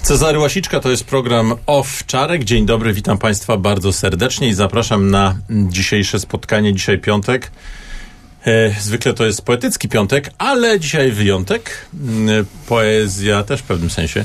Cezary Łasiczka, to jest program Owczarek. Dzień dobry, witam Państwa bardzo serdecznie i zapraszam na dzisiejsze spotkanie. Dzisiaj piątek. Zwykle to jest poetycki piątek, ale dzisiaj wyjątek. Poezja też w pewnym sensie,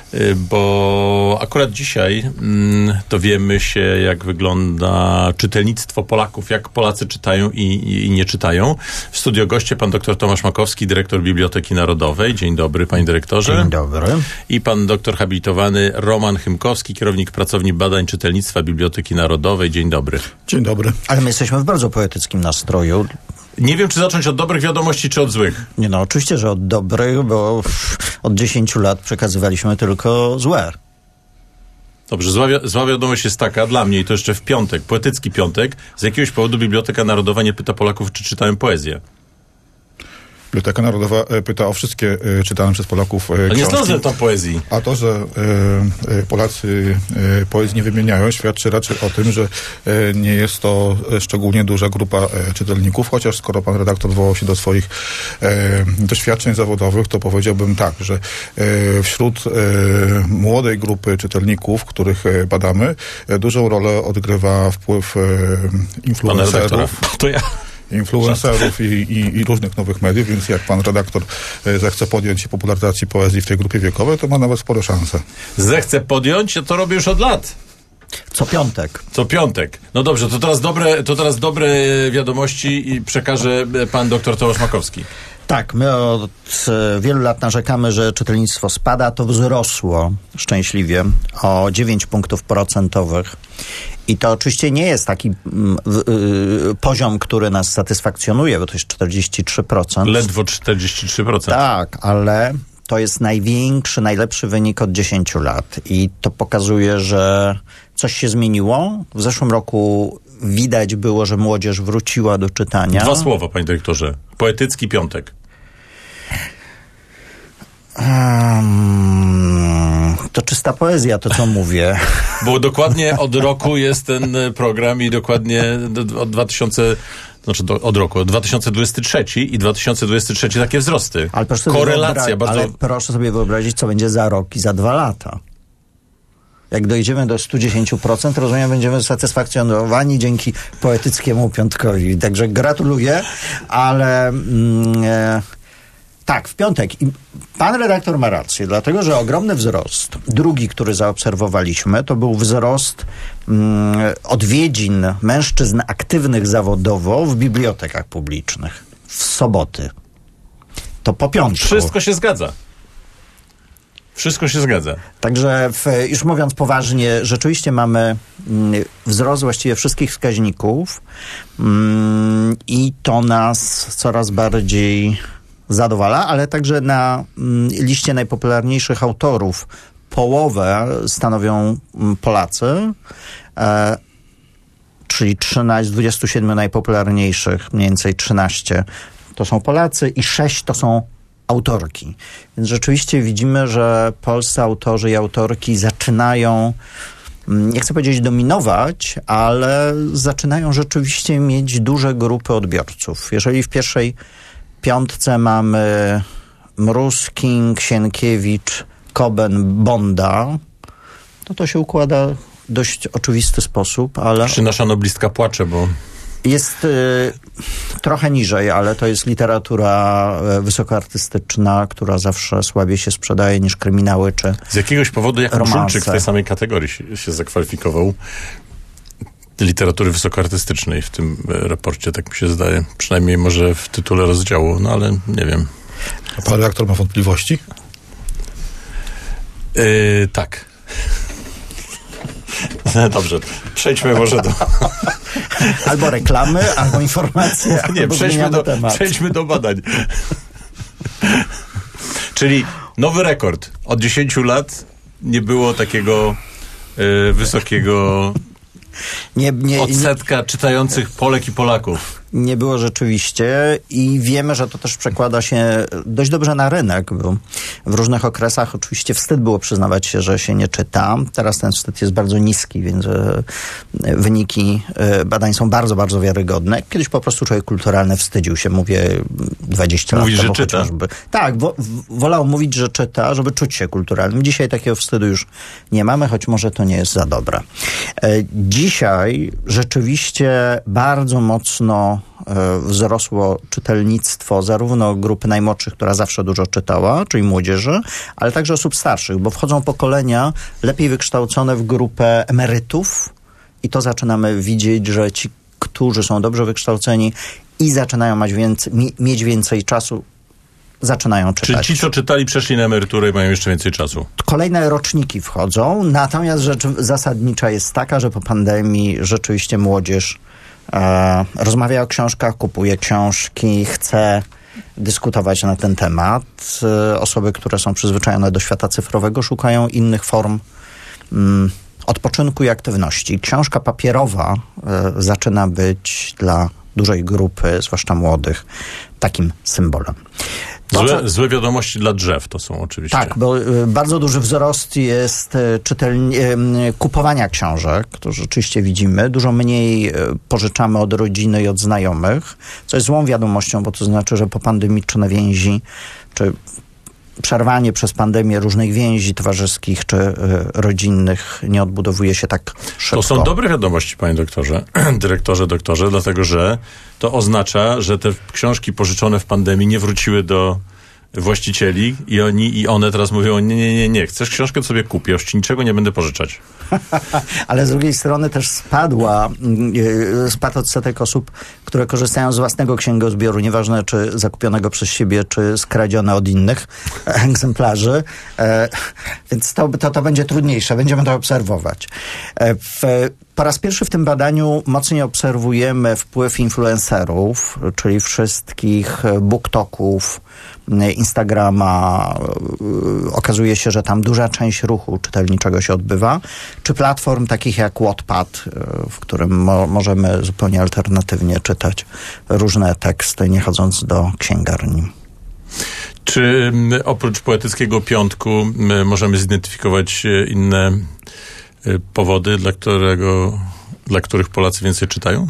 bo akurat dzisiaj dowiemy się, jak wygląda czytelnictwo Polaków, jak Polacy czytają i nie czytają. W studio goście pan dr Tomasz Makowski, dyrektor Biblioteki Narodowej. Dzień dobry, panie dyrektorze. Dzień dobry. I pan doktor habilitowany Roman Chymkowski, kierownik pracowni badań czytelnictwa Biblioteki Narodowej. Dzień dobry. Dzień dobry. Ale my jesteśmy w bardzo poetyckim nastroju. Nie wiem, czy zacząć od dobrych wiadomości, czy od złych. Nie, no oczywiście, że od dobrych, bo od 10 lat przekazywaliśmy tylko złe. Dobrze, zła wiadomość jest taka, dla mnie, i to jeszcze w piątek, poetycki piątek, z jakiegoś powodu Biblioteka Narodowa nie pyta Polaków, czy czytają poezję. Biblioteka Narodowa pyta o wszystkie czytane przez Polaków książki. Ale nie znalazłem tam poezji. A to, że Polacy poezji nie wymieniają, świadczy raczej o tym, że nie jest to szczególnie duża grupa czytelników, chociaż skoro pan redaktor odwołał się do swoich doświadczeń zawodowych, to powiedziałbym tak, że wśród młodej grupy czytelników, których badamy, dużą rolę odgrywa wpływ influencerów. To ja. Influencerów i różnych nowych mediów, więc jak pan redaktor zechce podjąć się popularyzacji poezji w tej grupie wiekowej, to ma nawet spore szanse. Zechce podjąć? Ja to robię już od lat. Co piątek. Co piątek. No dobrze, to teraz dobre wiadomości i przekaże pan dr Tomasz Makowski. Tak, my od wielu lat narzekamy, że czytelnictwo spada, to wzrosło szczęśliwie o 9 punktów procentowych. I to oczywiście nie jest taki poziom, który nas satysfakcjonuje, bo to jest 43%. Ledwo 43%. Tak, ale to jest największy, najlepszy wynik od 10 lat. I to pokazuje, że coś się zmieniło. W zeszłym roku widać było, że młodzież wróciła do czytania. 2 słowa, panie dyrektorze. Poetycki piątek. To czysta poezja, to co mówię. Bo dokładnie od roku jest ten program i dokładnie od 2023 i 2023 takie wzrosty. Ale korelacja bardzo... Ale proszę sobie wyobrazić, co będzie za rok i za 2 lata. Jak dojdziemy do 110%, rozumiem, będziemy satysfakcjonowani dzięki poetyckiemu piątkowi. Także gratuluję, ale... Tak, w piątek. I pan redaktor ma rację, dlatego że ogromny wzrost, drugi, który zaobserwowaliśmy, to był wzrost odwiedzin mężczyzn aktywnych zawodowo w bibliotekach publicznych w soboty. To po piątku. Wszystko się zgadza. Wszystko się zgadza. Także już mówiąc poważnie, rzeczywiście mamy wzrost właściwie wszystkich wskaźników i to nas coraz bardziej zadowala, ale także na liście najpopularniejszych autorów połowę stanowią Polacy, czyli 13 z 27 najpopularniejszych, mniej więcej 13 to są Polacy i 6 to są autorki. Więc rzeczywiście widzimy, że polscy autorzy i autorki zaczynają, nie chcę powiedzieć dominować, ale zaczynają rzeczywiście mieć duże grupy odbiorców. Jeżeli w pierwszej piątce mamy Mróz, King, Sienkiewicz, Koben, Bonda, to się układa w dość oczywisty sposób, ale... Czy nasza noblistka płacze, bo... Jest trochę niżej, ale to jest literatura wysokoartystyczna, która zawsze słabiej się sprzedaje niż kryminały czy z jakiegoś powodu Jakub romanse. Szulczyk w tej samej kategorii się zakwalifikował. Literatury wysokoartystycznej w tym raporcie, tak mi się zdaje. Przynajmniej może w tytule rozdziału, no ale nie wiem. A pan redaktor ma wątpliwości? Tak. Dobrze, przejdźmy może do... Albo reklamy, albo informacje, nie, albo przejdźmy do badań. Czyli nowy rekord. Od 10 lat nie było takiego wysokiego odsetka czytających Polek i Polaków. Nie było rzeczywiście i wiemy, że to też przekłada się dość dobrze na rynek, bo w różnych okresach oczywiście wstyd było przyznawać się, że się nie czyta. Teraz ten wstyd jest bardzo niski, więc wyniki badań są bardzo, bardzo wiarygodne. Kiedyś po prostu człowiek kulturalny wstydził się, mówię 20 lat temu chociażby. Tak, wolał mówić, że czyta, żeby czuć się kulturalnym. Dzisiaj takiego wstydu już nie mamy, choć może to nie jest za dobre. Dzisiaj rzeczywiście bardzo mocno wzrosło czytelnictwo zarówno grupy najmłodszych, która zawsze dużo czytała, czyli młodzieży, ale także osób starszych, bo wchodzą pokolenia lepiej wykształcone w grupę emerytów i to zaczynamy widzieć, że ci, którzy są dobrze wykształceni i zaczynają mieć więcej czasu, zaczynają czytać. Czy ci, co czytali, przeszli na emeryturę i mają jeszcze więcej czasu? Kolejne roczniki wchodzą, natomiast rzecz zasadnicza jest taka, że po pandemii rzeczywiście młodzież rozmawia o książkach, kupuje książki, chce dyskutować na ten temat. Osoby, które są przyzwyczajone do świata cyfrowego, szukają innych form odpoczynku i aktywności. Książka papierowa zaczyna być dla dużej grupy, zwłaszcza młodych, takim symbolem. Złe wiadomości dla drzew to są oczywiście. Tak, bo bardzo duży wzrost jest kupowania książek, to rzeczywiście widzimy. Dużo mniej pożyczamy od rodziny i od znajomych, co jest złą wiadomością, bo to znaczy, że popandemiczne więzi, czy przerwanie przez pandemię różnych więzi towarzyskich czy rodzinnych nie odbudowuje się tak szybko. To są dobre wiadomości, panie doktorze, doktorze, dlatego że to oznacza, że te książki pożyczone w pandemii nie wróciły do właścicieli i one teraz mówią, nie, chcesz książkę, to sobie kupię, już ci niczego nie będę pożyczać. Ale z drugiej strony też spadł odsetek osób, które korzystają z własnego księgozbioru, nieważne czy zakupionego przez siebie, czy skradzione od innych egzemplarzy. Więc to będzie trudniejsze, będziemy to obserwować. Po raz pierwszy w tym badaniu mocniej obserwujemy wpływ influencerów, czyli wszystkich booktoków, Instagrama. Okazuje się, że tam duża część ruchu czytelniczego się odbywa, czy platform takich jak Wattpad, w którym możemy zupełnie alternatywnie czytać różne teksty, nie chodząc do księgarni. Czy oprócz poetyckiego piątku możemy zidentyfikować inne powody, dla których Polacy więcej czytają?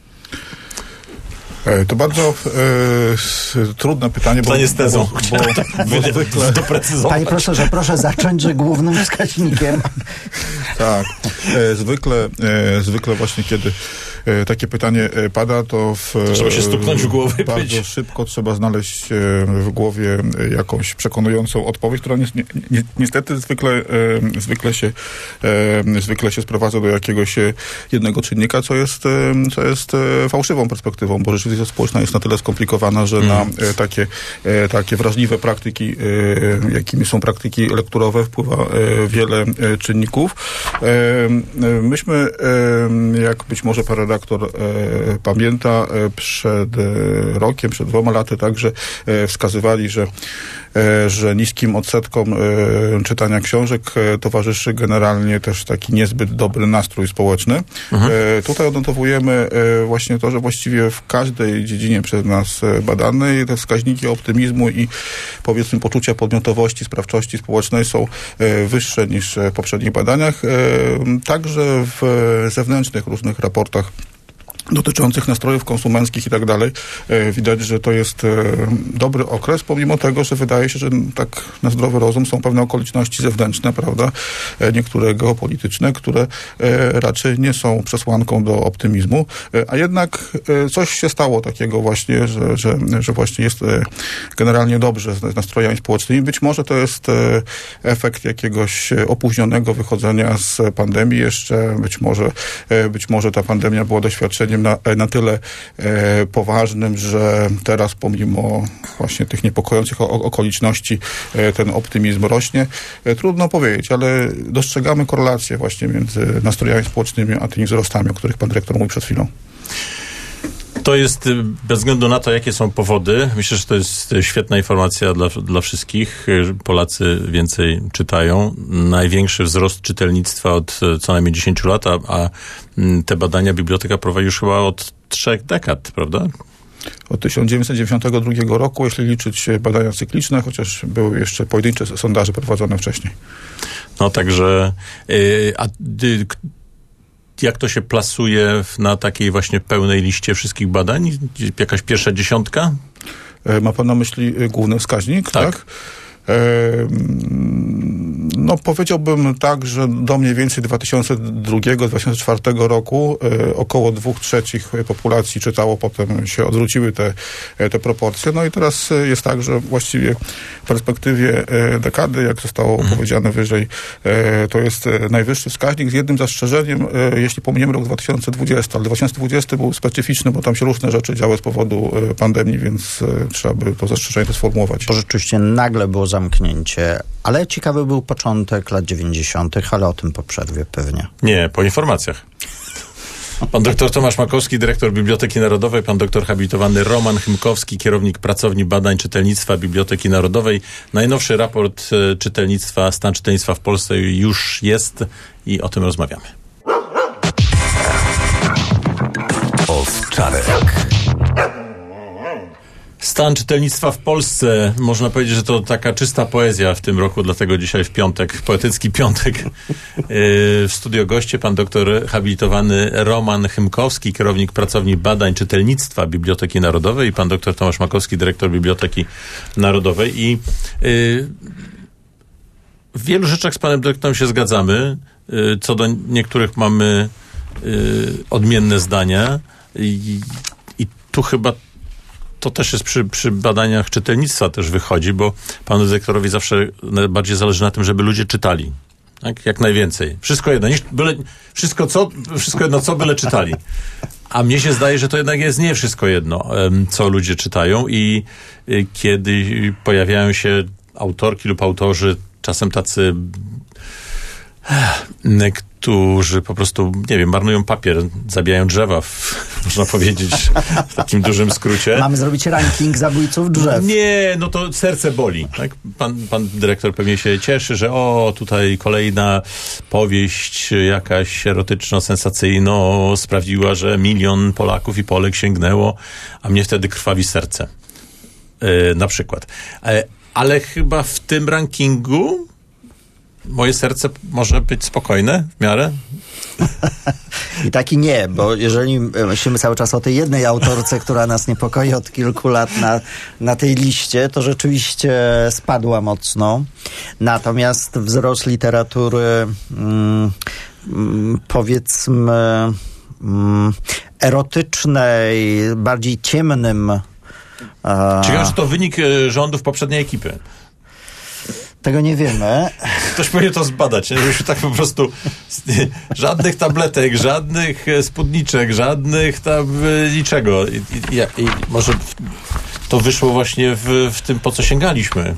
To bardzo trudne pytanie, bo zwykle... Panie profesorze, proszę zacząć, że głównym wskaźnikiem. Tak. Zwykle właśnie kiedy takie pytanie pada, to trzeba się stuknąć w głowę. Bardzo szybko trzeba znaleźć w głowie jakąś przekonującą odpowiedź, która niestety zwykle się sprowadza do jakiegoś jednego czynnika, co jest fałszywą perspektywą, bo rzeczywistość społeczna jest na tyle skomplikowana, że na takie wrażliwe praktyki, jakimi są praktyki lekturowe, wpływa wiele czynników. Myśmy, jak być może pan redaktor pamięta, przed rokiem, przed 2 laty także wskazywali, że niskim odsetkom czytania książek towarzyszy generalnie też taki niezbyt dobry nastrój społeczny. Tutaj odnotowujemy właśnie to, że właściwie w każdej dziedzinie przez nas badanej te wskaźniki optymizmu i powiedzmy poczucia podmiotowości, sprawczości społecznej są wyższe niż w poprzednich badaniach. Także w zewnętrznych różnych raportach dotyczących nastrojów konsumenckich i tak dalej. Widać, że to jest dobry okres, pomimo tego, że wydaje się, że tak na zdrowy rozum są pewne okoliczności zewnętrzne, prawda, niektóre geopolityczne, które raczej nie są przesłanką do optymizmu, a jednak coś się stało takiego właśnie, że właśnie jest generalnie dobrze z nastrojami społecznymi. Być może to jest efekt jakiegoś opóźnionego wychodzenia z pandemii jeszcze, być może ta pandemia była doświadczeniem na tyle poważnym, że teraz pomimo właśnie tych niepokojących okoliczności ten optymizm rośnie. Trudno powiedzieć, ale dostrzegamy korelację właśnie między nastrojami społecznymi a tymi wzrostami, o których pan dyrektor mówił przed chwilą. To jest, bez względu na to, jakie są powody, myślę, że to jest świetna informacja dla wszystkich. Polacy więcej czytają. Największy wzrost czytelnictwa od co najmniej 10 lat, a te badania biblioteka prowadzi już chyba od 3 dekad, prawda? Od 1992 roku, jeśli liczyć badania cykliczne, chociaż były jeszcze pojedyncze sondaże prowadzone wcześniej. No także, jak to się plasuje na takiej właśnie pełnej liście wszystkich badań? Jakaś pierwsza dziesiątka? Ma pan na myśli główny wskaźnik, tak? No powiedziałbym tak, że do mniej więcej 2002-2004 roku około 2/3 populacji czytało, potem się odwróciły te proporcje. No i teraz jest tak, że właściwie w perspektywie dekady, jak zostało powiedziane wyżej, to jest najwyższy wskaźnik z jednym zastrzeżeniem, jeśli pominiemy rok 2020, ale 2020 był specyficzny, bo tam się różne rzeczy działy z powodu pandemii, więc trzeba by to zastrzeżenie sformułować. Bo rzeczywiście nagle było zamknięcie, ale ciekawy był początek lat 90., ale o tym po przerwie pewnie. Nie, po informacjach. Pan doktor Tomasz Makowski, dyrektor Biblioteki Narodowej, pan doktor habilitowany Roman Chymkowski, kierownik pracowni badań czytelnictwa Biblioteki Narodowej. Najnowszy raport czytelnictwa, stan czytelnictwa w Polsce już jest i o tym rozmawiamy. Owczarek. Stan czytelnictwa w Polsce, można powiedzieć, że to taka czysta poezja w tym roku, dlatego dzisiaj w piątek, poetycki piątek. W studio goście pan doktor habilitowany Roman Chymkowski, kierownik pracowni badań czytelnictwa Biblioteki Narodowej i pan doktor Tomasz Makowski, dyrektor Biblioteki Narodowej. I w wielu rzeczach z panem dyrektorem się zgadzamy. Co do niektórych mamy odmienne zdania i tu chyba to też jest przy badaniach czytelnictwa też wychodzi, bo panu dyrektorowi zawsze najbardziej zależy na tym, żeby ludzie czytali. Tak? Jak najwięcej. Wszystko jedno. Wszystko jedno, co byle czytali. A mnie się zdaje, że to jednak jest nie wszystko jedno, co ludzie czytają i kiedy pojawiają się autorki lub autorzy, czasem tacy którzy po prostu, nie wiem, marnują papier, zabijają drzewa, można powiedzieć, w takim dużym skrócie. Mamy zrobić ranking zabójców drzew. Nie, no to serce boli. Tak? Pan dyrektor pewnie się cieszy, że tutaj kolejna powieść jakaś erotyczno-sensacyjna sprawiła, że 1 milion Polaków i Polek sięgnęło, a mnie wtedy krwawi serce. Na przykład. Ale chyba w tym rankingu moje serce może być spokojne w miarę? I tak i nie, bo jeżeli myślimy cały czas o tej jednej autorce, która nas niepokoi od kilku lat na tej liście, to rzeczywiście spadła mocno. Natomiast wzrost literatury powiedzmy erotycznej, bardziej ciemnym. Ciekawe, że to wynik rządów poprzedniej ekipy. Tego nie wiemy. Ktoś powinien to zbadać, nie? Żebyśmy tak po prostu żadnych tabletek, żadnych spódniczek, żadnych tam niczego. I może to wyszło właśnie w tym, po co sięgaliśmy.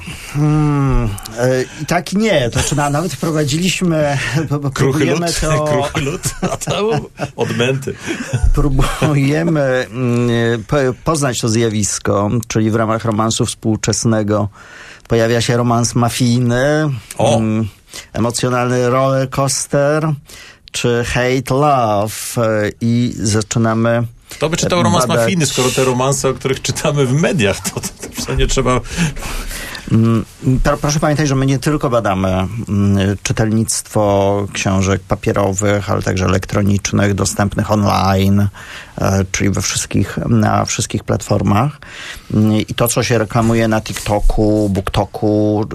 I tak nie. To znaczy nawet wprowadziliśmy... Kruchy lód, a tam odmęty. Próbujemy poznać to zjawisko, czyli w ramach romansu współczesnego pojawia się romans mafijny, emocjonalny roller coaster, czy hate love i zaczynamy. Kto by czytał romans mafijny, skoro te romanse, o których czytamy w mediach, to nie trzeba... Proszę pamiętać, że my nie tylko badamy czytelnictwo książek papierowych, ale także elektronicznych, dostępnych online, czyli na wszystkich platformach. I to, co się reklamuje na TikToku, BookToku,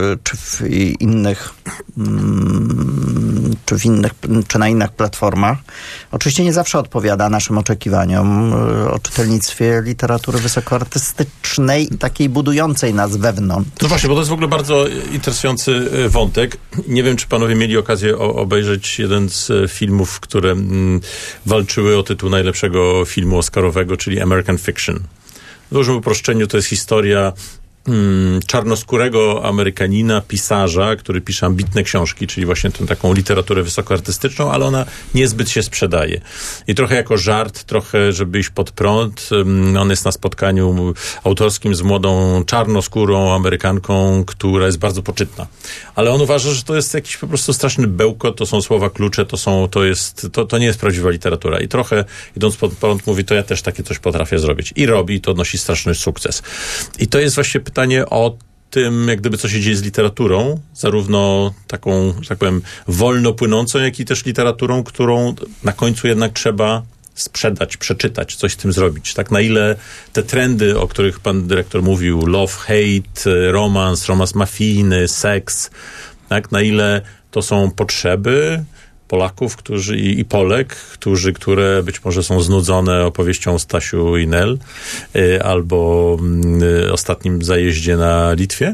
czy na innych platformach, oczywiście nie zawsze odpowiada naszym oczekiwaniom o czytelnictwie literatury wysokoartystycznej, takiej budującej nas wewnątrz. No właśnie, bo to jest w ogóle bardzo interesujący wątek. Nie wiem, czy panowie mieli okazję obejrzeć jeden z filmów, które walczyły o tytuł najlepszego filmu oscarowego, czyli American Fiction. W dużym uproszczeniu to jest historia czarnoskórego Amerykanina, pisarza, który pisze ambitne książki, czyli właśnie tę taką literaturę wysokoartystyczną, ale ona niezbyt się sprzedaje. I trochę jako żart, trochę, żeby iść pod prąd, on jest na spotkaniu autorskim z młodą czarnoskórą Amerykanką, która jest bardzo poczytna. Ale on uważa, że to jest jakiś po prostu straszny bełkot, to są słowa klucze, to nie jest prawdziwa literatura. I trochę idąc pod prąd mówi, to ja też takie coś potrafię zrobić. I robi, to odnosi straszny sukces. I to jest właśnie pytanie o tym, jak gdyby co się dzieje z literaturą, zarówno taką, że tak powiem, wolno płynącą, jak i też literaturą, którą na końcu jednak trzeba sprzedać, przeczytać, coś z tym zrobić. Tak, na ile te trendy, o których pan dyrektor mówił, love, hate, romans mafijny, seks, tak, na ile to są potrzeby Polaków, i Polek, które być może są znudzone opowieścią Stasiu i Nel albo ostatnim zajeździe na Litwie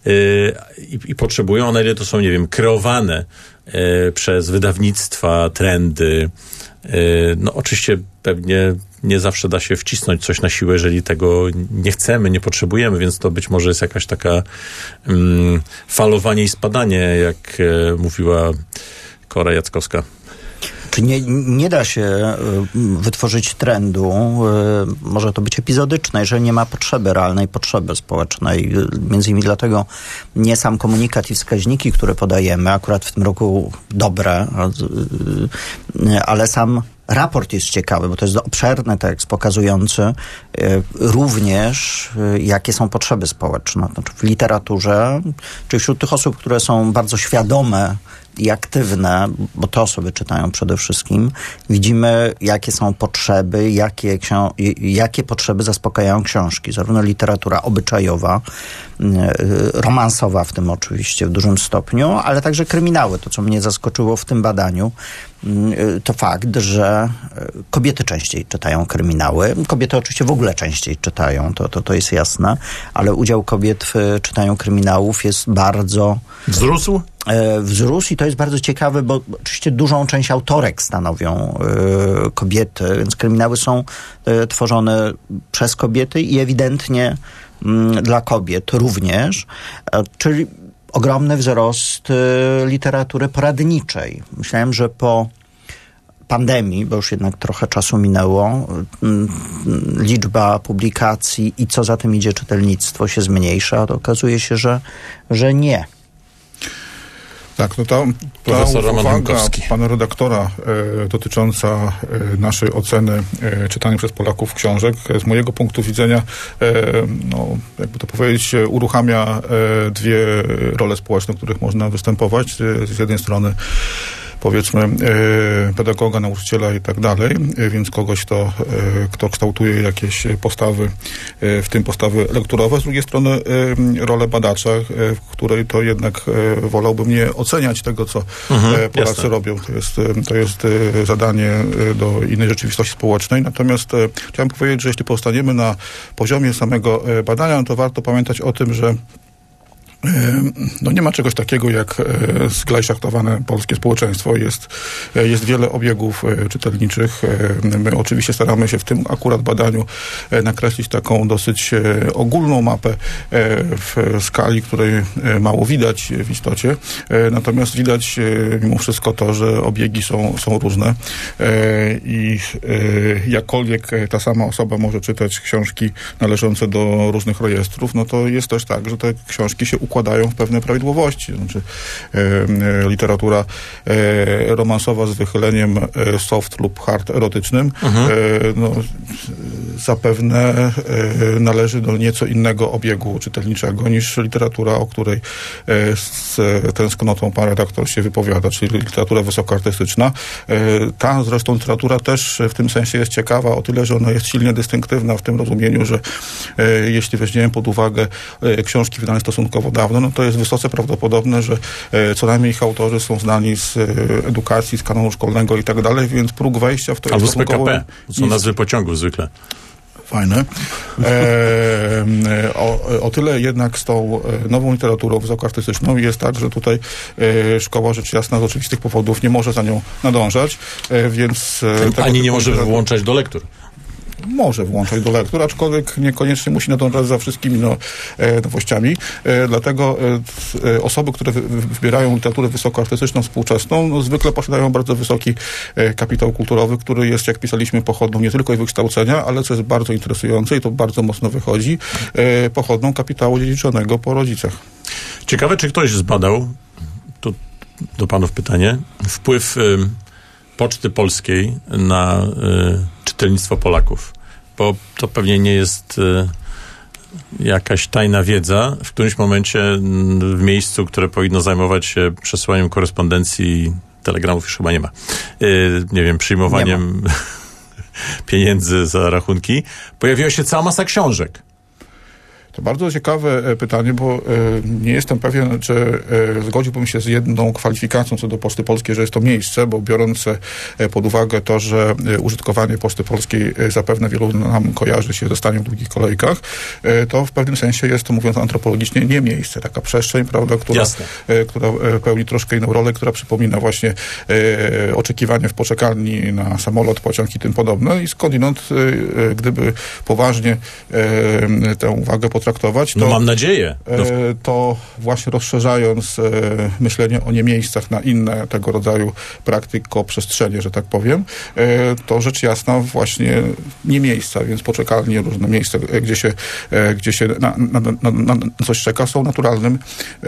i potrzebują, na ile to są, nie wiem, kreowane przez wydawnictwa, trendy. No oczywiście pewnie nie zawsze da się wcisnąć coś na siłę, jeżeli tego nie chcemy, nie potrzebujemy, więc to być może jest jakaś taka falowanie i spadanie, jak mówiła Kora Jackowska. Czy nie da się wytworzyć trendu, może to być epizodyczne, jeżeli nie ma realnej potrzeby społecznej. Między innymi dlatego nie sam komunikat i wskaźniki, które podajemy, akurat w tym roku dobre, ale sam raport jest ciekawy, bo to jest obszerny tekst pokazujący również, jakie są potrzeby społeczne. Znaczy w literaturze, czy wśród tych osób, które są bardzo świadome i aktywne, bo te osoby czytają przede wszystkim, widzimy, jakie są potrzeby, jakie potrzeby zaspokajają książki. Zarówno literatura obyczajowa, romansowa w tym oczywiście w dużym stopniu, ale także kryminały. To, co mnie zaskoczyło w tym badaniu, to fakt, że kobiety częściej czytają kryminały. Kobiety oczywiście w ogóle częściej czytają, to jest jasne, ale udział kobiet w czytaniu kryminałów jest bardzo... Wzrósł i to jest bardzo ciekawe, bo oczywiście dużą część autorek stanowią kobiety, więc kryminały są tworzone przez kobiety i ewidentnie dla kobiet również, czyli ogromny wzrost literatury poradniczej. Myślałem, że po pandemii, bo już jednak trochę czasu minęło, liczba publikacji i co za tym idzie czytelnictwo się zmniejsza, a to okazuje się, że nie. Tak, no ta uwaga pana redaktora dotycząca naszej oceny czytanych przez Polaków książek z mojego punktu widzenia, no, jakby to powiedzieć, uruchamia dwie role społeczne, w których można występować. Z jednej strony powiedzmy pedagoga, nauczyciela i tak dalej, więc kogoś, kto kształtuje jakieś postawy, w tym postawy lekturowe. Z drugiej strony rolę badacza, w której to jednak wolałbym nie oceniać tego, co Polacy jasne. robią. To jest zadanie do innej rzeczywistości społecznej. Natomiast chciałem powiedzieć, że jeśli pozostaniemy na poziomie samego badania, to warto pamiętać o tym, że no nie ma czegoś takiego jak zglajszachtowane polskie społeczeństwo. Jest wiele obiegów czytelniczych. My oczywiście staramy się w tym akurat badaniu nakreślić taką dosyć ogólną mapę w skali, której mało widać w istocie. Natomiast widać mimo wszystko to, że obiegi są różne i jakkolwiek ta sama osoba może czytać książki należące do różnych rejestrów, no to jest też tak, że te książki się układają w pewne prawidłowości. Znaczy, literatura romansowa z wychyleniem soft lub hard erotycznym no, zapewne należy do nieco innego obiegu czytelniczego niż literatura, o której z tęsknotą pan redaktor się wypowiada, czyli literatura wysokoartystyczna. Ta zresztą literatura też w tym sensie jest ciekawa o tyle, że ona jest silnie dystynktywna w tym rozumieniu, że jeśli weźmiemy pod uwagę książki wydane stosunkowo dawno, no to jest wysoce prawdopodobne, że co najmniej ich autorzy są znani z edukacji, z kanonu szkolnego i tak dalej, więc próg wejścia w to albo jest stosunkowo... Albo z PKP, są nazwy pociągów zwykle. Fajne. O tyle jednak z tą nową literaturą wysokoartystyczną jest tak, że tutaj szkoła rzecz jasna z oczywistych powodów nie może za nią nadążać, więc... Ani nie może włączać do lektur. może włączać do lektur, aczkolwiek niekoniecznie musi nadążać za wszystkimi nowościami. Dlatego osoby, które wybierają literaturę wysokoartystyczną, współczesną, zwykle posiadają bardzo wysoki kapitał kulturowy, który jest, jak pisaliśmy, pochodną nie tylko ich wykształcenia, ale co jest bardzo interesujące i to bardzo mocno wychodzi, pochodną kapitału dziedziczonego po rodzicach. Ciekawe, czy ktoś zbadał, tu do panów pytanie, wpływ Poczty Polskiej na czytelnictwo Polaków, bo to pewnie nie jest jakaś tajna wiedza. W którymś momencie w miejscu, które powinno zajmować się przesyłaniem korespondencji, telegramów już chyba nie ma, nie wiem, przyjmowaniem pieniędzy za rachunki, pojawiła się cała masa książek. To bardzo ciekawe pytanie, bo nie jestem pewien, czy zgodziłbym się z jedną kwalifikacją co do Poczty Polskiej, że jest to miejsce, bo biorąc pod uwagę to, że użytkowanie Poczty Polskiej zapewne wielu nam kojarzy się ze staniem w długich kolejkach, to w pewnym sensie jest to, mówiąc antropologicznie, nie miejsce. Taka przestrzeń, prawda, która pełni troszkę inną rolę, która przypomina właśnie oczekiwanie w poczekalni na samolot, pociąg i tym podobne. I skądinąd, gdyby poważnie tę uwagę potraktować, to, mam nadzieję. To właśnie rozszerzając myślenie o niemiejscach na inne tego rodzaju praktykoprzestrzenie, że tak powiem, to rzecz jasna właśnie nie miejsca, więc poczekalnie, różne miejsca, gdzie się na coś czeka, są naturalnym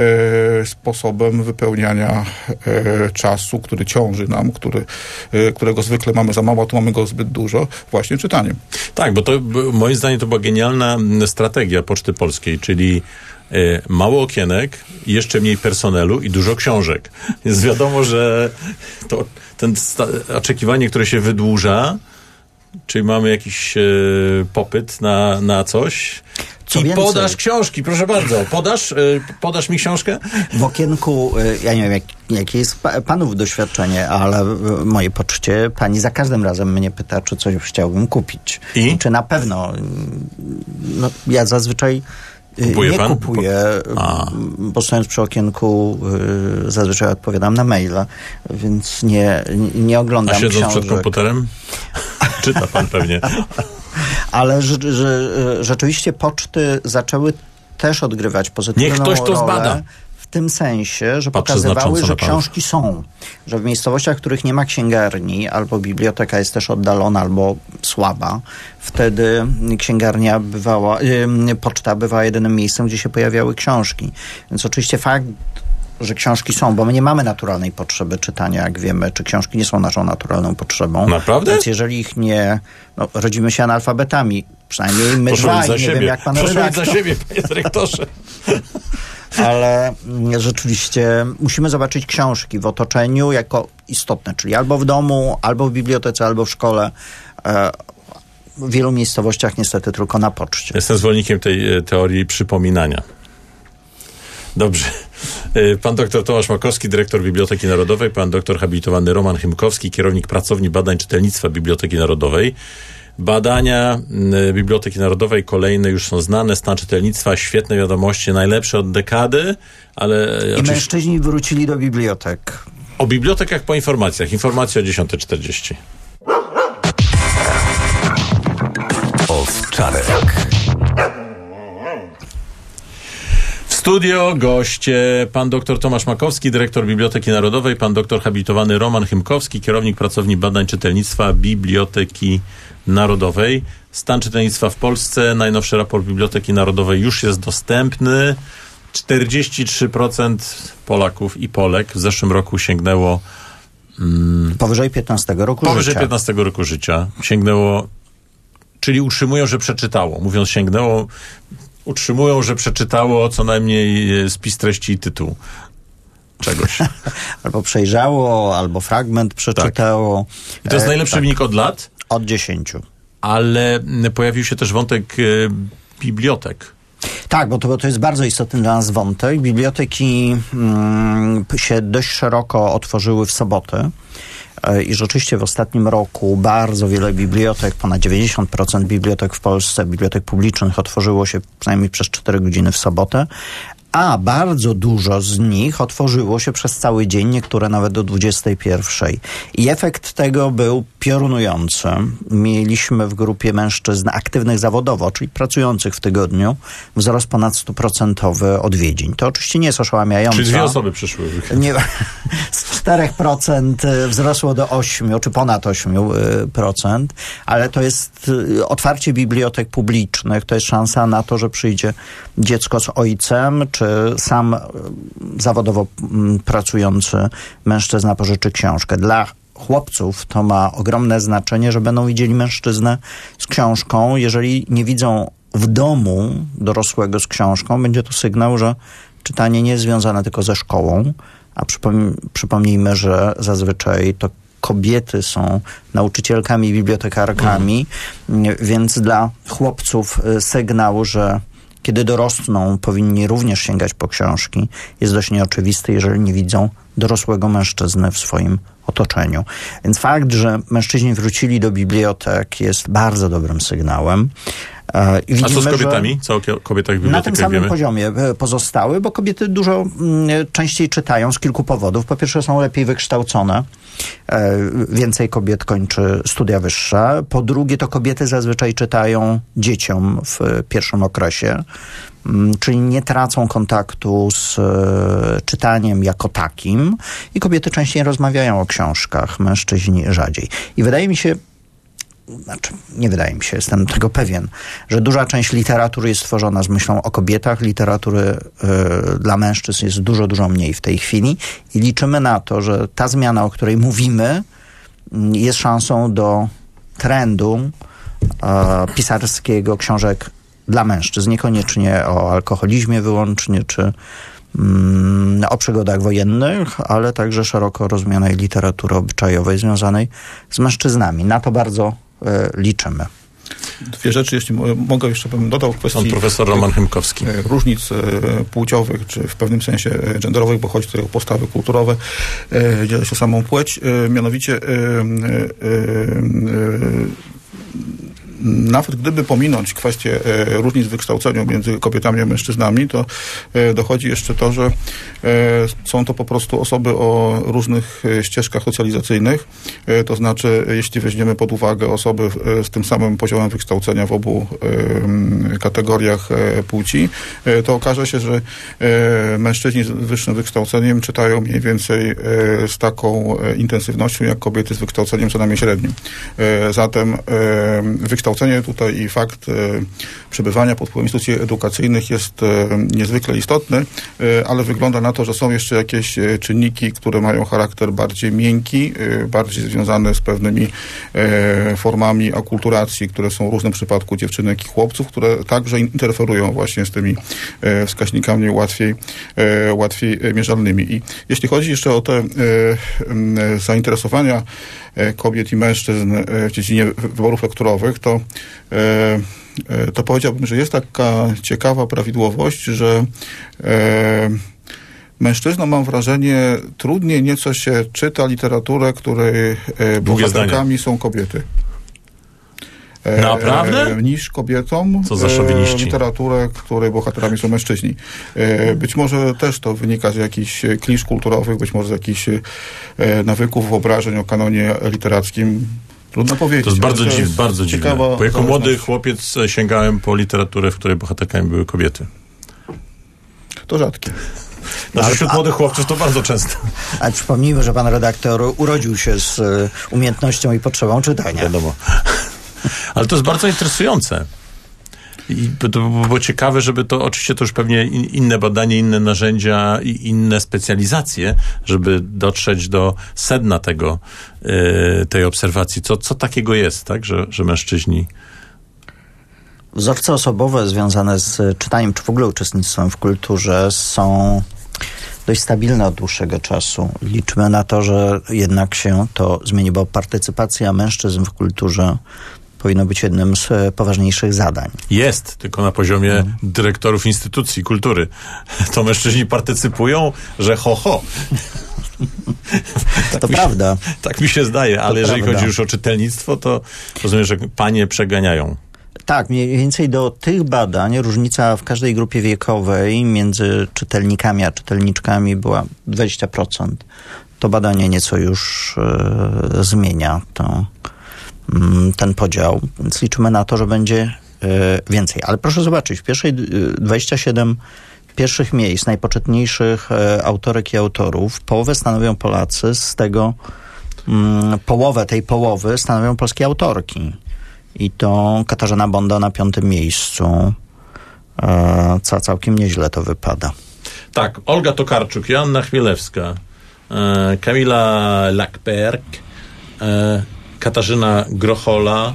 sposobem wypełniania czasu, który ciąży nam, którego zwykle mamy za mało, a tu mamy go zbyt dużo, właśnie czytaniem. Tak, bo to moim zdaniem to była genialna strategia Poczty Polskiej, czyli mało okienek, jeszcze mniej personelu i dużo książek. Więc wiadomo, że to oczekiwanie, które się wydłuża, czyli mamy jakiś popyt na coś. Co i więcej, podasz książki, proszę bardzo. Podasz mi książkę? W okienku, ja nie wiem, jakie jest panów doświadczenie, ale w mojej poczcie pani za każdym razem mnie pyta, czy coś chciałbym kupić. I? Czy na pewno. No, ja zazwyczaj kupuję, bo stojąc przy okienku zazwyczaj odpowiadam na maila, więc nie oglądam książek. A siedząc przed komputerem? Czyta pan pewnie. Ale rzeczywiście poczty zaczęły też odgrywać pozytywną rolę. Niech ktoś to zbada. W tym sensie, że pokazywały, że książki są. Że w miejscowościach, w których nie ma księgarni, albo biblioteka jest też oddalona, albo słaba, wtedy księgarnia poczta bywała jedynym miejscem, gdzie się pojawiały książki. Więc oczywiście fakt, że książki są, bo my nie mamy naturalnej potrzeby czytania, jak wiemy, czy książki nie są naszą naturalną potrzebą. Naprawdę? Więc jeżeli ich nie... rodzimy się analfabetami. Przynajmniej my dwaj, nie wiem jak pan redaktor. za siebie, panie dyrektorze. Ale rzeczywiście musimy zobaczyć książki w otoczeniu jako istotne, czyli albo w domu, albo w bibliotece, albo w szkole. W wielu miejscowościach niestety tylko na poczcie. Jestem zwolennikiem tej teorii przypominania. Dobrze. Pan dr Tomasz Makowski, dyrektor Biblioteki Narodowej, pan doktor habilitowany Roman Chymkowski, kierownik pracowni badań czytelnictwa Biblioteki Narodowej. Badania Biblioteki Narodowej kolejne już są znane, stan czytelnictwa, świetne wiadomości, najlepsze od dekady, ale... I mężczyźni wrócili do bibliotek. O bibliotekach po informacjach. Informacje o 10:40. Owczarek. Studio, goście, pan dr Tomasz Makowski, dyrektor Biblioteki Narodowej, pan doktor habilitowany Roman Chymkowski, kierownik pracowni badań czytelnictwa Biblioteki Narodowej. Stan czytelnictwa w Polsce, najnowszy raport Biblioteki Narodowej już jest dostępny. 43% Polaków i Polek w zeszłym roku sięgnęło powyżej 15 roku życia. Powyżej 15 roku życia sięgnęło, czyli utrzymują, że przeczytało. Mówiąc sięgnęło, utrzymują, że przeczytało co najmniej spis treści i tytuł czegoś. Albo przejrzało, albo fragment przeczytało. Tak. I to jest najlepszy wynik od lat? Od 10. Ale pojawił się też wątek bibliotek. Tak, bo to jest bardzo istotny dla nas wątek. Biblioteki się dość szeroko otworzyły w sobotę. I rzeczywiście w ostatnim roku bardzo wiele bibliotek, ponad 90% bibliotek w Polsce, bibliotek publicznych otworzyło się przynajmniej przez 4 godziny w sobotę, a bardzo dużo z nich otworzyło się przez cały dzień, niektóre nawet do 21. I efekt tego był piorunujący. Mieliśmy w grupie mężczyzn aktywnych zawodowo, czyli pracujących w tygodniu, wzrost ponad 100% odwiedzin. To oczywiście nie jest oszałamiające. Czyli 2 osoby przyszły. Nie, z 4% wzrosło do 8, czy ponad 8%, ale to jest otwarcie bibliotek publicznych, to jest szansa na to, że przyjdzie dziecko z ojcem, czy sam zawodowo pracujący mężczyzna pożyczy książkę. Dla chłopców to ma ogromne znaczenie, że będą widzieli mężczyznę z książką. Jeżeli nie widzą w domu dorosłego z książką, będzie to sygnał, że czytanie nie jest związane tylko ze szkołą, a przypomnijmy, że zazwyczaj to kobiety są nauczycielkami, bibliotekarkami, więc dla chłopców sygnał, że kiedy dorosną, powinni również sięgać po książki, jest dość nieoczywisty, jeżeli nie widzą dorosłego mężczyzny w swoim otoczeniu. Więc fakt, że mężczyźni wrócili do bibliotek, jest bardzo dobrym sygnałem. Widzimy, a co z kobietami? Co o kobietach w bibliotekach na tym samym wiemy? poziomie pozostały, bo kobiety dużo częściej czytają z kilku powodów. Po pierwsze, są lepiej wykształcone. Więcej kobiet kończy studia wyższe. Po drugie, to kobiety zazwyczaj czytają dzieciom w pierwszym okresie, czyli nie tracą kontaktu z czytaniem jako takim i kobiety częściej rozmawiają o książkach, mężczyźni rzadziej. I wydaje mi się, nie wydaje mi się, jestem tego pewien, że duża część literatury jest tworzona z myślą o kobietach. Literatury dla mężczyzn jest dużo, dużo mniej w tej chwili i liczymy na to, że ta zmiana, o której mówimy, jest szansą do trendu pisarskiego książek dla mężczyzn. Niekoniecznie o alkoholizmie wyłącznie, czy o przygodach wojennych, ale także szeroko rozumianej literatury obyczajowej związanej z mężczyznami. Na to bardzo liczymy. 2 rzeczy, jeśli mogę, jeszcze bym dodał w kwestii... Pan profesor Roman Chymkowski. Różnic płciowych, czy w pewnym sensie genderowych, bo chodzi tutaj o postawy kulturowe, dzielę się samą płeć. Mianowicie nawet gdyby pominąć kwestię różnic w wykształceniu między kobietami a mężczyznami, to dochodzi jeszcze to, że są to po prostu osoby o różnych ścieżkach socjalizacyjnych. To znaczy, jeśli weźmiemy pod uwagę osoby z tym samym poziomem wykształcenia w obu kategoriach płci, to okaże się, że mężczyźni z wyższym wykształceniem czytają mniej więcej z taką intensywnością, jak kobiety z wykształceniem co najmniej średnim. Zatem wykształcenie tutaj i fakt przebywania pod wpływem instytucji edukacyjnych jest niezwykle istotny, ale wygląda na to, że są jeszcze jakieś czynniki, które mają charakter bardziej miękki, bardziej związane z pewnymi formami akulturacji, które są w różnym przypadku dziewczynek i chłopców, które także interferują właśnie z tymi wskaźnikami łatwiej mierzalnymi. I jeśli chodzi jeszcze o te zainteresowania kobiet i mężczyzn w dziedzinie wyborów lekturowych, to powiedziałbym, że jest taka ciekawa prawidłowość, że mężczyznom, mam wrażenie, trudniej nieco się czyta literaturę, której bohaterkami są kobiety. Naprawdę? Niż kobietom. Co za szowiniści. Literaturę, której bohaterami są mężczyźni. Być może też to wynika z jakichś klisz kulturowych, być może z jakichś nawyków, wyobrażeń o kanonie literackim. Trudno powiedzieć. To jest bardzo dziwne. Bo jako młody chłopiec sięgałem po literaturę, w której bohaterkami były kobiety. To rzadkie. Wśród młodych chłopców to bardzo często. Ale przypomnijmy, że pan redaktor urodził się z umiejętnością i potrzebą czytania. Wiadomo. Ale to jest bardzo interesujące. I było ciekawe, żeby to, oczywiście to już pewnie inne badanie, inne narzędzia i inne specjalizacje, żeby dotrzeć do sedna tej obserwacji. Co takiego jest, tak, że mężczyźni... Wzorce osobowe związane z czytaniem, czy w ogóle uczestnictwem w kulturze są dość stabilne od dłuższego czasu. Liczymy na to, że jednak się to zmieni, bo partycypacja mężczyzn w kulturze powinno być jednym z poważniejszych zadań. Jest, tylko na poziomie dyrektorów instytucji kultury. To mężczyźni partycypują, że ho. To prawda. Tak mi się zdaje, ale jeżeli chodzi już o czytelnictwo, to rozumiem, że panie przeganiają. Tak, mniej więcej do tych badań różnica w każdej grupie wiekowej między czytelnikami a czytelniczkami była 20%. To badanie nieco już zmienia ten podział, więc liczymy na to, że będzie więcej. Ale proszę zobaczyć, w pierwszej 27 pierwszych miejsc najpoczytniejszych autorek i autorów połowę stanowią Polacy, z tego połowę tej połowy stanowią polskie autorki. I to Katarzyna Bonda na 5. miejscu. Całkiem nieźle to wypada. Tak, Olga Tokarczuk, Joanna Chmielewska, Kamila Lackberg, Katarzyna Grochola,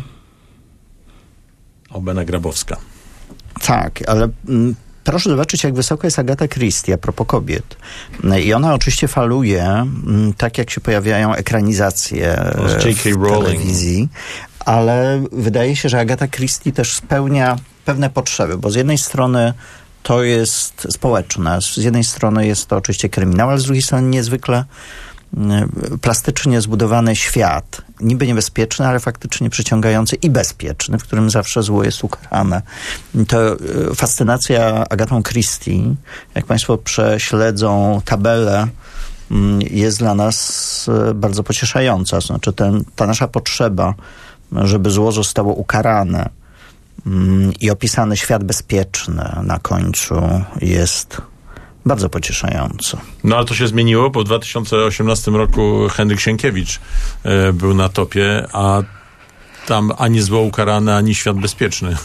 Albena Grabowska. Tak, ale proszę zobaczyć, jak wysoko jest Agata Christie a propos kobiet. I ona oczywiście faluje, tak jak się pojawiają ekranizacje w telewizji, ale wydaje się, że Agata Christie też spełnia pewne potrzeby, bo z jednej strony to jest społeczne, z jednej strony jest to oczywiście kryminał, ale z drugiej strony niezwykle plastycznie zbudowany świat, niby niebezpieczny, ale faktycznie przyciągający i bezpieczny, w którym zawsze zło jest ukarane. To fascynacja Agatą Christie, jak Państwo prześledzą tabelę, jest dla nas bardzo pocieszająca. Znaczy ta nasza potrzeba, żeby zło zostało ukarane i opisany świat bezpieczny na końcu jest bardzo pocieszająco. No ale to się zmieniło, bo w 2018 roku Henryk Sienkiewicz był na topie, a tam ani zło ukarane, ani świat bezpieczny.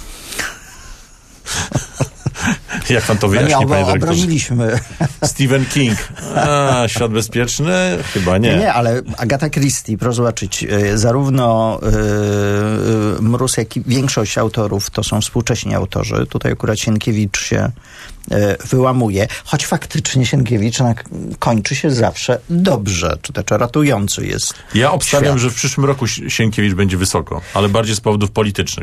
Jak pan to wyjaśni, panie dyrektorze? Obroniliśmy. Stephen King. Świat bezpieczny? Chyba nie. Nie, ale Agata Christie, proszę zobaczyć, zarówno Mróz, jak i większość autorów to są współcześni autorzy. Tutaj akurat Sienkiewicz się wyłamuje, choć faktycznie Sienkiewicz kończy się zawsze dobrze, czy też ratujący jest. Ja obstawiam, świat. że w przyszłym roku Sienkiewicz będzie wysoko, ale bardziej z powodów politycznych.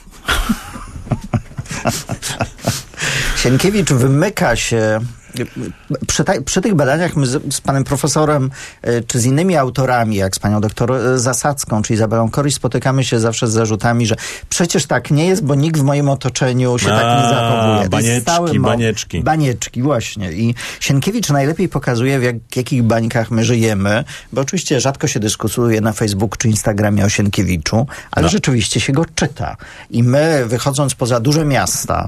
Sienkiewicz wymyka się. Przy tych badaniach my z panem profesorem, czy z innymi autorami, jak z panią doktor Zasadzką, czy Izabelą Koryś, spotykamy się zawsze z zarzutami, że przecież tak nie jest, bo nikt w moim otoczeniu się tak nie zachowuje. Banieczki, właśnie. I Sienkiewicz najlepiej pokazuje, w jakich bańkach my żyjemy, bo oczywiście rzadko się dyskutuje na Facebooku czy Instagramie o Sienkiewiczu, ale rzeczywiście się go czyta. I my, wychodząc poza duże miasta,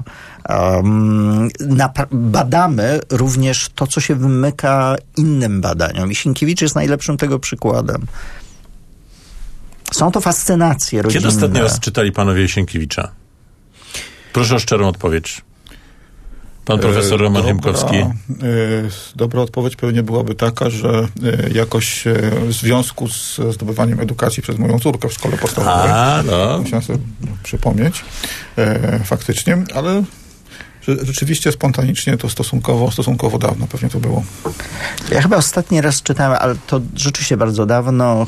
badamy również to, co się wymyka innym badaniom. I Sienkiewicz jest najlepszym tego przykładem. Są to fascynacje rodzinne. Kiedy ostatnio raz czytali panowie Sienkiewicza? Proszę o szczerą odpowiedź. Pan profesor Roman Hymkowski. Dobra odpowiedź pewnie byłaby taka, że jakoś w związku z zdobywaniem edukacji przez moją córkę w szkole podstawowej. Musiałem sobie przypomnieć faktycznie, ale rzeczywiście spontanicznie to stosunkowo dawno pewnie to było. Ja chyba ostatni raz czytałem, ale to rzeczywiście bardzo dawno,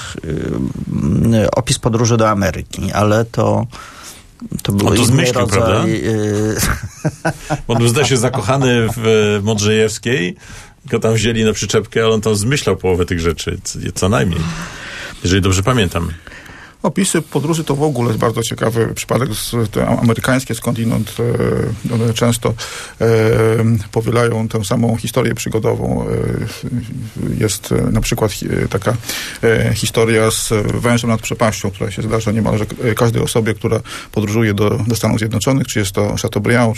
opis podróży do Ameryki, ale to był on to zmyślił, rodzaj, prawda? On był, zdaje się, zakochany w Modrzejewskiej, go tam wzięli na przyczepkę, ale on tam zmyślał połowę tych rzeczy, co najmniej. Jeżeli dobrze pamiętam. Opisy podróży to w ogóle jest bardzo ciekawy przypadek. Te amerykańskie skądinąd one często powielają tę samą historię przygodową. Jest na przykład taka historia z wężem nad przepaścią, która się zdarza niemalże każdej osobie, która podróżuje do Stanów Zjednoczonych, czy jest to Chateaubriand,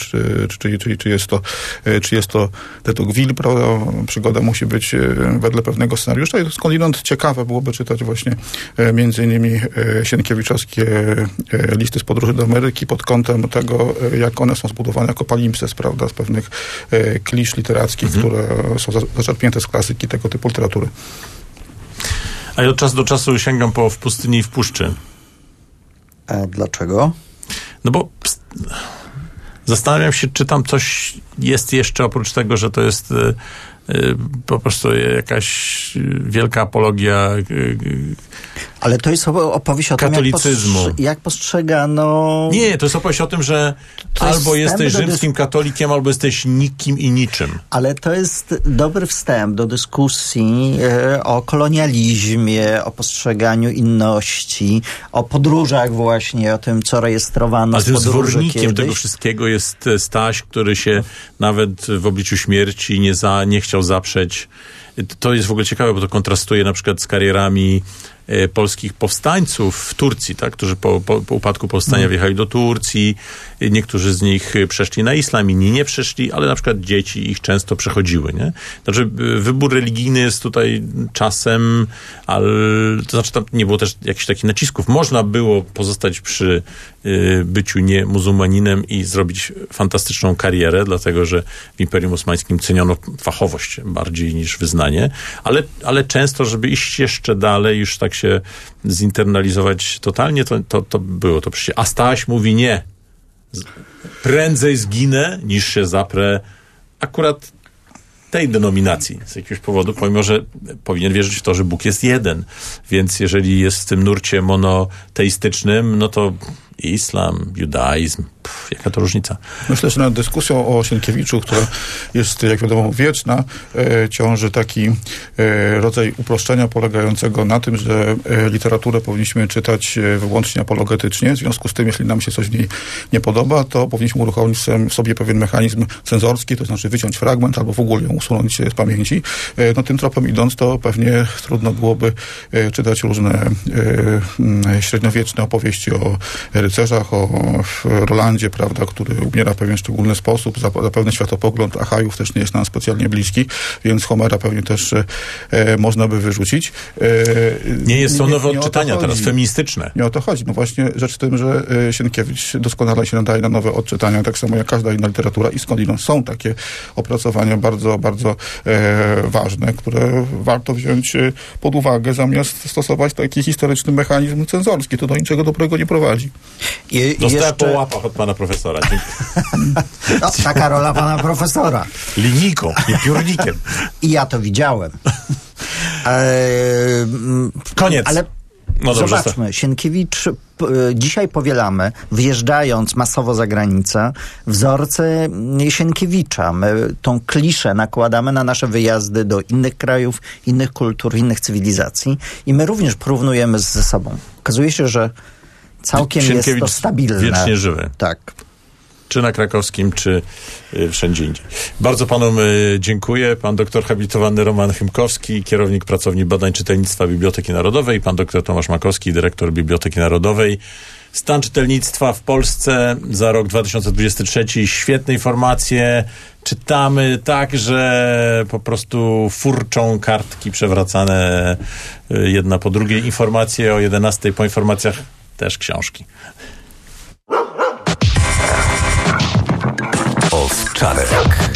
czy jest to de Tocqueville, prawda? Przygoda musi być wedle pewnego scenariusza i skądinąd ciekawe byłoby czytać właśnie między innymi sienkiewiczowskie listy z podróży do Ameryki pod kątem tego, jak one są zbudowane jako palimpsest, prawda, z pewnych klisz literackich, które są zaczerpnięte z klasyki tego typu literatury. A ja od czasu do czasu sięgam po W pustyni i w puszczy. A dlaczego? No bo zastanawiam się, czy tam coś jest jeszcze oprócz tego, że to jest po prostu jakaś wielka apologia Ale to jest opowieść o katolicyzmu. tym, jak postrzegano... Nie, to jest opowieść o tym, że albo jesteś rzymskim katolikiem, albo jesteś nikim i niczym. Ale to jest dobry wstęp do dyskusji o kolonializmie, o postrzeganiu inności, o podróżach właśnie, o tym, co rejestrowano z podróży kiedyś. Zwornikiem tego wszystkiego jest Staś, który się nawet w obliczu śmierci nie chciał zaprzeć. To jest w ogóle ciekawe, bo to kontrastuje na przykład z karierami polskich powstańców w Turcji, tak, którzy po upadku powstania wjechali do Turcji. Niektórzy z nich przeszli na islam, inni nie przeszli, ale na przykład dzieci ich często przechodziły, nie? Znaczy wybór religijny jest tutaj czasem, ale to znaczy tam nie było też jakichś takich nacisków. Można było pozostać przy byciu nie muzułmaninem i zrobić fantastyczną karierę, dlatego że w Imperium Osmańskim ceniono fachowość bardziej niż wyznanie, ale często, żeby iść jeszcze dalej, już tak się zinternalizować totalnie, to było to przecież. A Staś mówi nie. Prędzej zginę, niż się zaprę akurat tej denominacji z jakiegoś powodu, pomimo że powinien wierzyć w to, że Bóg jest jeden. Więc jeżeli jest w tym nurcie monoteistycznym, no to islam, judaizm, jaka to różnica? Myślę, że nad dyskusją o Sienkiewiczu, która jest, jak wiadomo, wieczna, ciąży taki rodzaj uproszczenia polegającego na tym, że literaturę powinniśmy czytać wyłącznie apologetycznie. W związku z tym, jeśli nam się coś w niej nie podoba, to powinniśmy uruchomić w sobie pewien mechanizm cenzorski, to znaczy wyciąć fragment albo w ogóle ją usunąć z pamięci. No tym tropem idąc, to pewnie trudno byłoby czytać różne średniowieczne opowieści o rycerzach, o Rolandzie, prawda, który umiera w pewien szczególny sposób. Zapewne światopogląd Achajów też nie jest nam specjalnie bliski, więc Homera pewnie też można by wyrzucić. Są nowe odczytania teraz, feministyczne. Nie o to chodzi. No właśnie rzecz w tym, że Sienkiewicz doskonale się nadaje na nowe odczytania, tak samo jak każda inna literatura i skądinąd są takie opracowania bardzo, bardzo ważne, które warto wziąć pod uwagę, zamiast stosować taki historyczny mechanizm cenzorski. To do niczego dobrego nie prowadzi. Dostałem po łapach od pana profesora. No, taka rola pana profesora. Linijką, nie piórnikiem. I ja to widziałem. Koniec. Ale zobaczmy, Sienkiewicz, dzisiaj powielamy, wyjeżdżając masowo za granicę, wzorce Sienkiewicza. My tą kliszę nakładamy na nasze wyjazdy do innych krajów, innych kultur, innych cywilizacji i my również porównujemy ze sobą. Okazuje się, że całkiem jest to stabilne. Wiecznie żywy. Tak. Czy na Krakowskim, czy wszędzie indziej. Bardzo panom dziękuję. Pan doktor habilitowany Roman Chymkowski, kierownik pracowni badań czytelnictwa Biblioteki Narodowej, pan doktor Tomasz Makowski, dyrektor Biblioteki Narodowej. Stan czytelnictwa w Polsce za rok 2023. Świetne informacje. Czytamy tak, że po prostu furczą kartki przewracane jedna po drugiej. Informacje o 11:00, po informacjach też książki. Owczarek.